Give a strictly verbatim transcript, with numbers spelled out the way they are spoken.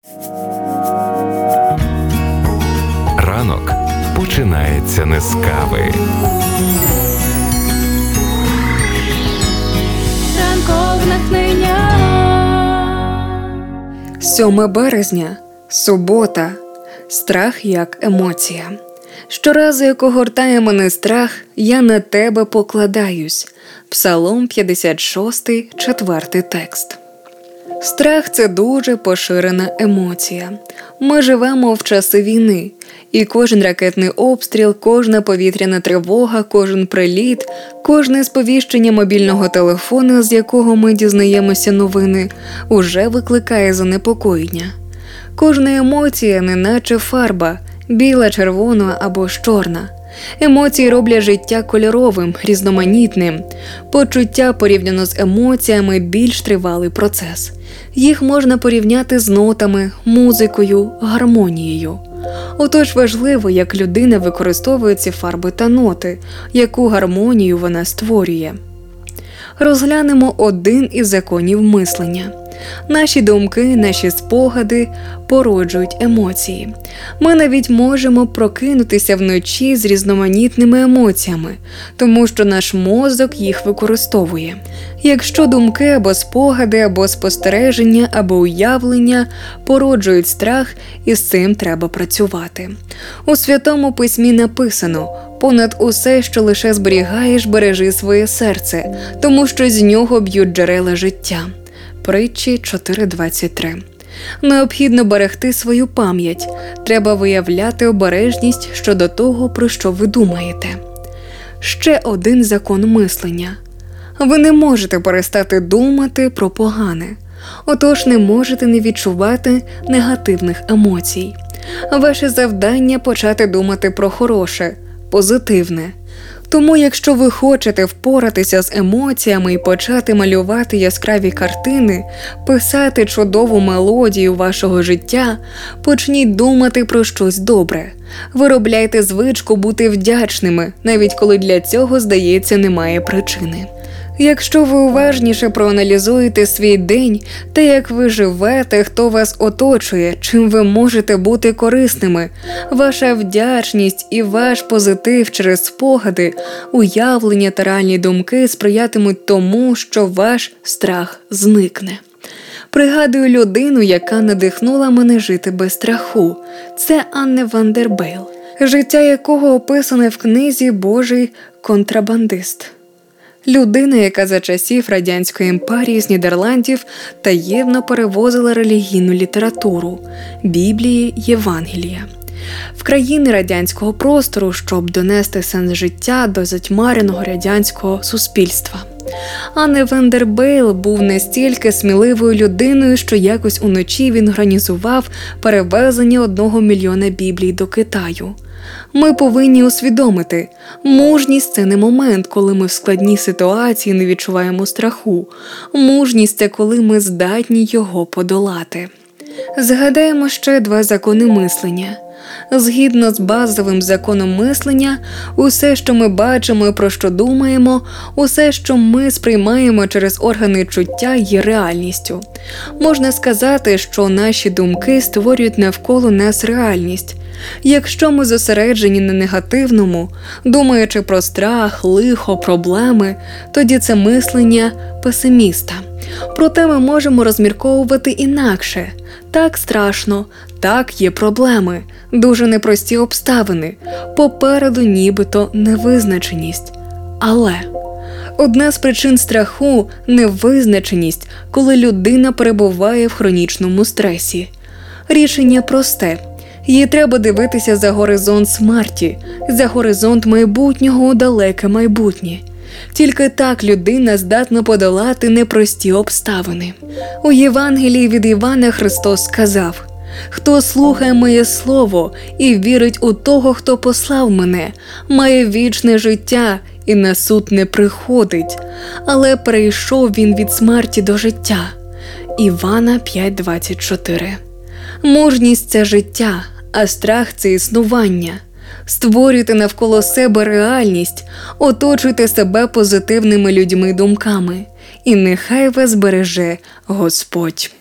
Ранок починається не з кави. Ранкове натхнення. сьоме березня. Субота. Страх як емоція. Щоразу, як огортає мене страх, я на тебе покладаюсь. Псалом п'ятдесят шостий, четвертий текст. Страх – це дуже поширена емоція. Ми живемо в часи війни, і кожен ракетний обстріл, кожна повітряна тривога, кожен приліт, кожне сповіщення мобільного телефону, з якого ми дізнаємося новини, уже викликає занепокоєння. Кожна емоція неначе фарба – біла, червона або ж чорна. Емоції роблять життя кольоровим, різноманітним. Почуття порівняно з емоціями – більш тривалий процес. Їх можна порівняти з нотами, музикою, гармонією. Отож важливо, як людина використовує ці фарби та ноти, яку гармонію вона створює. Розглянемо один із законів мислення. Наші думки, наші спогади породжують емоції. Ми навіть можемо прокинутися вночі з різноманітними емоціями, тому що наш мозок їх використовує. Якщо думки або спогади, або спостереження, або уявлення породжують страх, і з цим треба працювати. У Святому Письмі написано: «Понад усе, що лише зберігаєш, бережи своє серце, тому що з нього б'ють джерела життя». Притчі чотири двадцять три. Необхідно берегти свою пам'ять. Треба виявляти обережність щодо того, про що ви думаєте. Ще один закон мислення. Ви не можете перестати думати про погане. Отож не можете не відчувати негативних емоцій. Ваше завдання – почати думати про хороше, позитивне. Тому, якщо ви хочете впоратися з емоціями і почати малювати яскраві картини, писати чудову мелодію вашого життя, почніть думати про щось добре. Виробляйте звичку бути вдячними, навіть коли для цього, здається, немає причини. Якщо ви уважніше проаналізуєте свій день, те, як ви живете, хто вас оточує, чим ви можете бути корисними, ваша вдячність і ваш позитив через спогади, уявлення та реальні думки сприятимуть тому, що ваш страх зникне. Пригадую людину, яка надихнула мене жити без страху. Це Анне Вандербейл, життя якого описане в книзі «Божий контрабандист». Людина, яка за часів Радянської імперії з Нідерландів таємно перевозила релігійну літературу – Біблії, Євангелія. В країни радянського простору, щоб донести сенс життя до затьмареного радянського суспільства. Анне Вандербейл був настільки сміливою людиною, що якось уночі він організував перевезення одного мільйона Біблій до Китаю. Ми повинні усвідомити, мужність – це не момент, коли ми в складній ситуації не відчуваємо страху. Мужність – це коли ми здатні його подолати. Згадаємо ще два закони мислення. Згідно з базовим законом мислення, усе, що ми бачимо і про що думаємо, усе, що ми сприймаємо через органи чуття, є реальністю. Можна сказати, що наші думки створюють навколо нас реальність. Якщо ми зосереджені на негативному, думаючи про страх, лихо, проблеми, тоді це мислення песиміста. Проте ми можемо розмірковувати інакше. Так страшно, так є проблеми, дуже непрості обставини, попереду нібито невизначеність. Але одна з причин страху – невизначеність, коли людина перебуває в хронічному стресі. Рішення просте. Їй треба дивитися за горизонт смерті, за горизонт майбутнього у далеке майбутнє. Тільки так людина здатна подолати непрості обставини. У Євангелії від Івана Христос сказав: «Хто слухає моє слово і вірить у того, хто послав мене, має вічне життя і на суд не приходить, але перейшов він від смерті до життя». Івана п'ять двадцять чотири. Мужність – це життя, а страх – це існування. Створюйте навколо себе реальність, оточуйте себе позитивними людьми-думками, і нехай вас береже Господь.